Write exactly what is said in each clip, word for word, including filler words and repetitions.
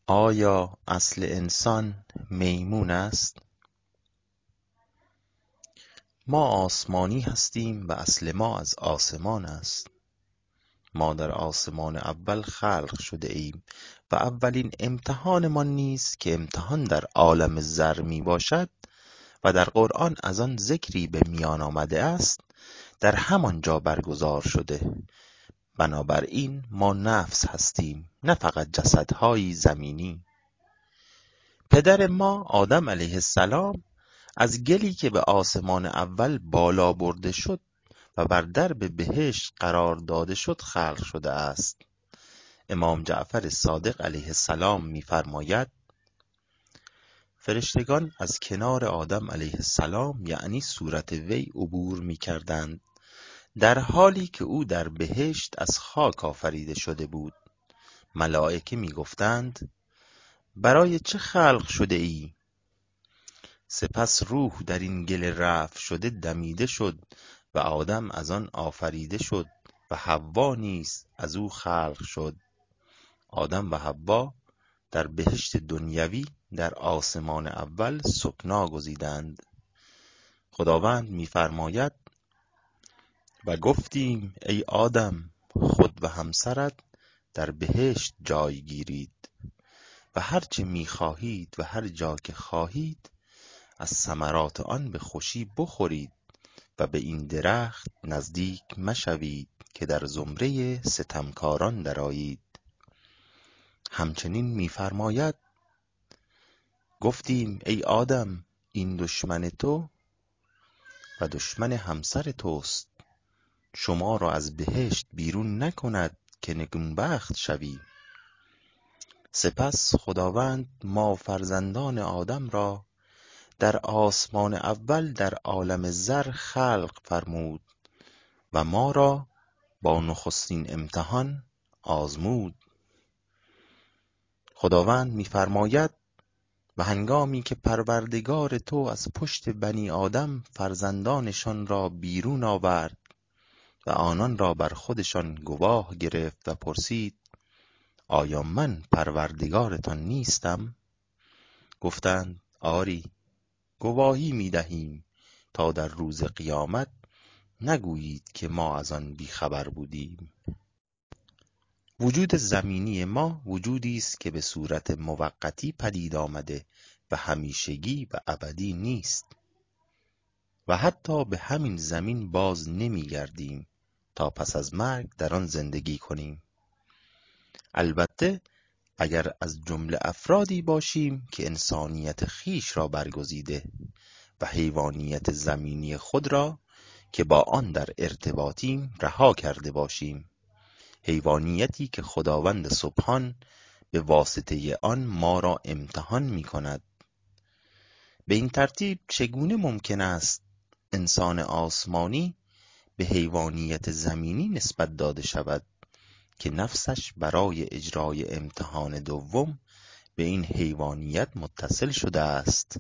آیا اصل انسان میمون است؟ ما آسمانی هستیم و اصل ما از آسمان است. ما در آسمان اول خلق شده ایم و اولین امتحانمان نیز که امتحان در عالم زر می باشد و در قرآن از آن ذکری به میان آمده است در همان جا برگزار شده. بنابراین ما نفس هستیم، نه فقط جسدهایی زمینی. پدر ما آدم علیه السلام از گلی که به آسمان اول بالا برده شد و بر درب بهشت قرار داده شد خلق شده است. امام جعفر صادق علیه السلام می‌فرماید فرشتگان از کنار آدم علیه السلام یعنی صورت وی عبور می‌کردند در حالی که او در بهشت از خاک آفریده شده بود. ملائکه می‌گفتند برای چه خلق شده ای؟ سپس روح در این گل رفع شده دمیده شد و آدم از آن آفریده شد و حوا نیز از او خلق شد. آدم و حوا در بهشت دنیوی در آسمان اول سکنا گزیدند. خداوند می‌فرماید و گفتیم ای آدم خود و همسرت در بهشت جای گیرید و هر چه می‌خواهید و هر جا که خواهید از ثمرات آن به خوشی بخورید و به این درخت نزدیک مشوید که در زمره ستمکاران درآیید. همچنین می‌فرماید گفتیم ای آدم این دشمن تو و دشمن همسر توست، شما را از بهشت بیرون نکند که نگونبخت شوی. سپس خداوند ما فرزندان آدم را در آسمان اول در عالم زر خلق فرمود و ما را با نخستین امتحان آزمود. خداوند می‌فرماید و هنگامی که پروردگار تو از پشت بنی آدم فرزندانشان را بیرون آورد و آنان را بر خودشان گواه گرفت و پرسید آیا من پروردگارتان نیستم؟ گفتند آری، گواهی می‌دهیم تا در روز قیامت نگویید که ما از آن بیخبر بودیم. وجود زمینی ما وجودی است که به صورت موقتی پدید آمده و همیشگی و ابدی نیست و حتی به همین زمین باز نمی‌گردیم تا پس از مرگ در آن زندگی کنیم. البته اگر از جمله افرادی باشیم که انسانیت خیش را برگزیده و حیوانیت زمینی خود را که با آن در ارتباطیم رها کرده باشیم، حیوانیتی که خداوند سبحان به واسطه آن ما را امتحان می کند. به این ترتیب چگونه ممکن است انسان آسمانی به حیوانیت زمینی نسبت داده شود که نفسش برای اجرای امتحان دوم به این حیوانیت متصل شده است؟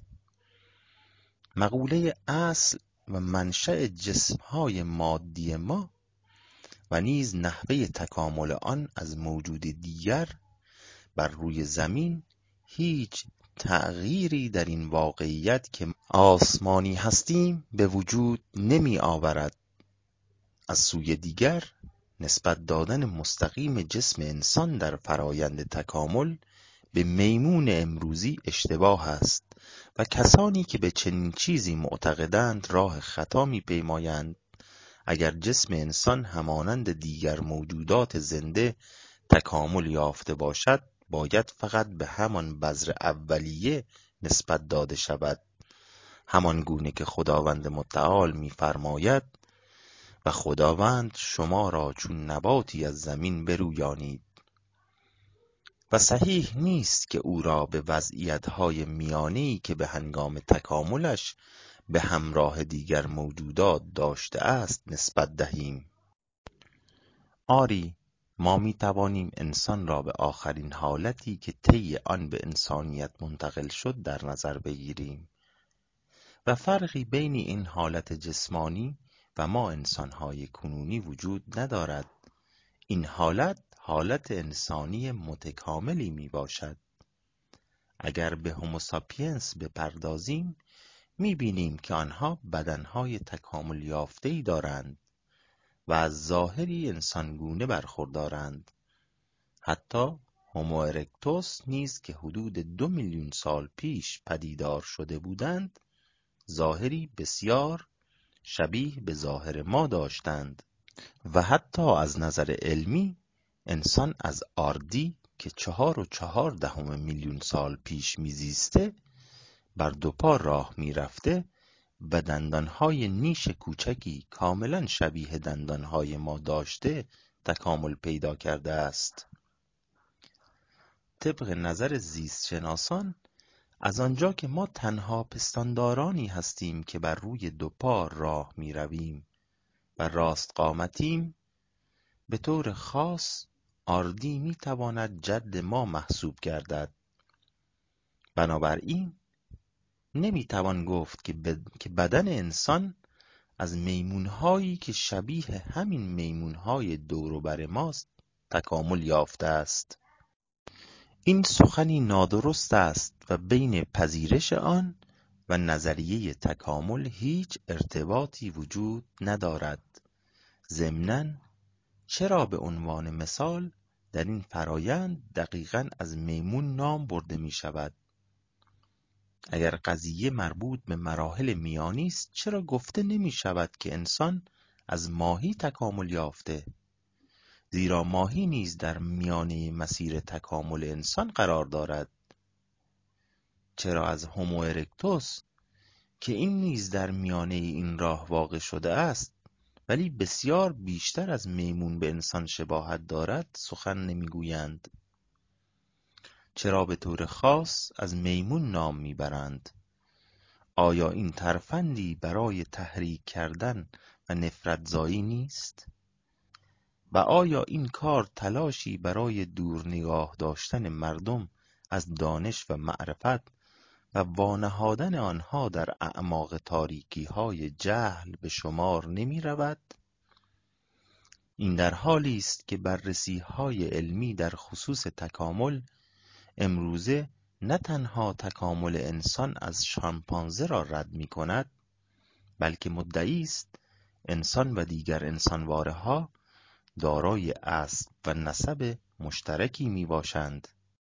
مقوله اصل و منشأ جسم‌های مادی ما و نیز نحوه تکامل آن از موجود دیگر بر روی زمین هیچ تغییری در این واقعیت که آسمانی هستیم به وجود نمی آورد. از سوی دیگر نسبت دادن مستقیم جسم انسان در فرایند تکامل به میمون امروزی اشتباه است و کسانی که به چنین چیزی معتقدند راه خطا می‌پیمایند. اگر جسم انسان همانند دیگر موجودات زنده تکامل یافته باشد باید فقط به همان بذر اولیه نسبت داده شود، همان گونه که خداوند متعال می‌فرماید و خداوند شما را چون نباتی از زمین برویانید و صحیح نیست که او را به وضعیت‌های میانه‌ای که به هنگام تکاملش به همراه دیگر موجودات داشته است نسبت دهیم. آری، ما می توانیم انسان را به آخرین حالتی که طی آن به انسانیت منتقل شد در نظر بگیریم و فرقی بین این حالت جسمانی و ما انسان‌های کنونی وجود ندارد. این حالت حالت انسانی متکاملی می باشد. اگر به هوموساپینس بپردازیم می‌بینیم که آنها بدنهای تکامل یافته‌ای دارند و از ظاهری انسانگونه برخوردارند. حتی هومو ارکتوس نیز که حدود دو میلیون سال پیش پدیدار شده بودند، ظاهری بسیار شبیه به ظاهر ما داشتند و حتی از نظر علمی انسان از آردی که چهار و چهار دهم میلیون سال پیش میزیسته بر دو پا راه میرفته و دندانهای نیش کوچکی کاملا شبیه دندانهای ما داشته تکامل پیدا کرده است. طبق نظر زیست شناسان، از آنجا که ما تنها پستاندارانی هستیم که بر روی دو پا راه می رویم و راست قامتیم، به طور خاص آردی می تواند جد ما محسوب گردد. بنابراین نمی توان گفت که, بد... که بدن انسان از میمونهایی که شبیه همین میمونهای دوروبر ماست تکامل یافته است. این سخنی نادرست است و بین پذیرش آن و نظریه تکامل هیچ ارتباطی وجود ندارد. ضمناً چرا به عنوان مثال در این فرایند دقیقاً از میمون نام برده می شود؟ اگر قضیه مربوط به مراحل میانی است، چرا گفته نمی شود که انسان از ماهی تکامل یافته؟ زیرا ماهی نیز در میانه مسیر تکامل انسان قرار دارد. چرا از هومو ارکتوس که این نیز در میانه این راه واقع شده است ولی بسیار بیشتر از میمون به انسان شباهت دارد سخن نمیگویند؟ چرا به طور خاص از میمون نام میبرند؟ آیا این ترفندی برای تحریک کردن و نفرت زایی نیست؟ و آیا این کار تلاشی برای دور نگاه داشتن مردم از دانش و معرفت و وانهادن آنها در اعماق تاریکی های جهل به شمار نمی رود؟ این در حالی است که بررسی های علمی در خصوص تکامل امروزه نه تنها تکامل انسان از شامپانزه را رد می کند، بلکه مدعی است انسان و دیگر انسانواره ها دارای اصل و نسب مشترکی می باشند.